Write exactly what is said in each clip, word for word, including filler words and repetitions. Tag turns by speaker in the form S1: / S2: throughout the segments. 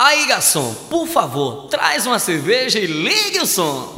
S1: Aí, garçom, por favor, traz uma cerveja e ligue o som.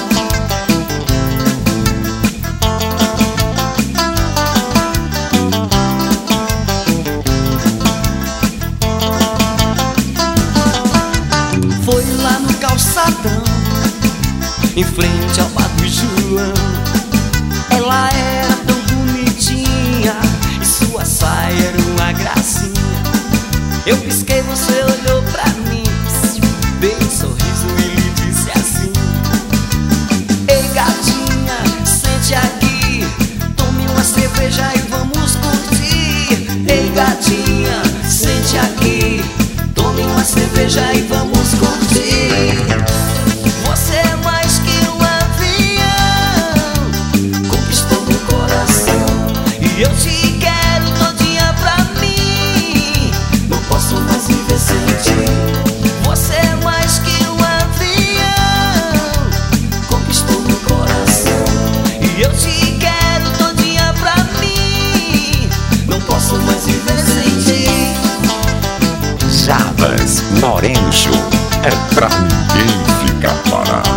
S1: Foi lá no calçadão, em frente ao bar do João. Ela era tão bonitinha e sua saia era uma gracinha. Eu pisquei, você olhou pra mim, dei um sorriso e lhe disse assim: ei, gatinha, sente aqui, tome uma cerveja e vamos curtir. Ei, gatinha, sente aqui, tome uma cerveja e vamos curtir. Você é mais que um avião, conquistou meu coração, e eu te quero todinha pra mim. Não posso mais viver sem ti. Você é mais que um avião, conquistou meu coração, e eu te quero todinha pra mim. Não posso mais viver sem ti.
S2: Jabas Moreno Show é pra ninguém ficar parado.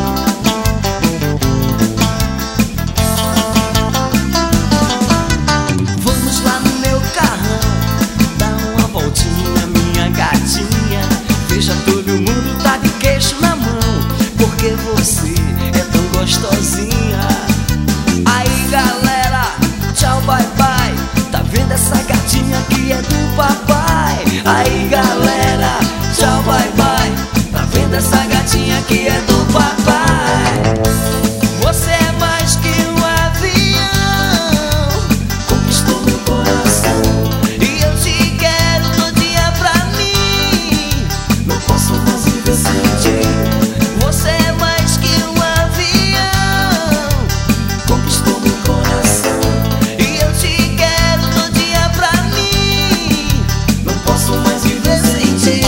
S1: Vamos lá no meu carrão, dá uma voltinha, minha gatinha. Veja, todo mundo tá de queixo na mão, porque você é tão gostosinha. Aí, galera, tchau, bye bye. Tá vendo essa gatinha que é do papai? Aí, galera, tchau, bye bye. Tá vendo essa gatinha que é do papai? Você é mais que um avião, conquistou meu coração, e eu te quero todinha pra mim. Não posso mais viver sem ti. Você é mais que um avião, conquistou meu coração, e eu te quero todinha pra mim. Não posso mais viver sem ti.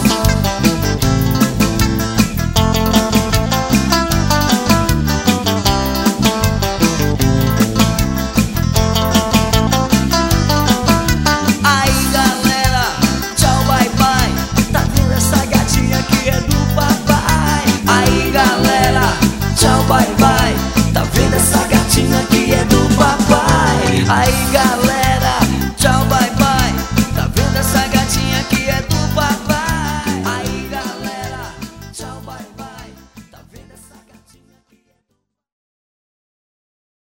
S1: Aí, galera, tchau, bye bye. Tá vendo essa gatinha que é do papai? Aí, galera, tchau, bye bye. Tá vendo essa gatinha que é do papai? Aí, galera.